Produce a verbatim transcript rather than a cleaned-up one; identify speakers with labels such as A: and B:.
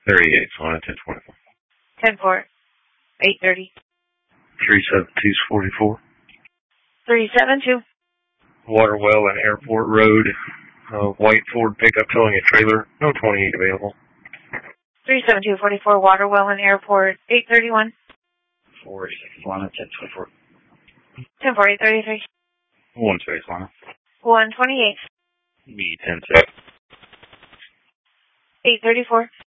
A: thirty-eight, Solana ten twenty-four.
B: ten four, eight thirty.
A: three seven two forty-four.
B: three seven two.
A: Waterwell and Airport Road. Uh, white Ford pickup towing a trailer. No twenty-eight available.
B: three seven two forty-four, Waterwell and Airport, eight thirty-one.
A: four eight, Solana ten twenty-four.
B: ten four, eight thirty-three.
A: one two eight, Solana.
B: one twenty-eight.
A: B ten six.
B: eight thirty-four.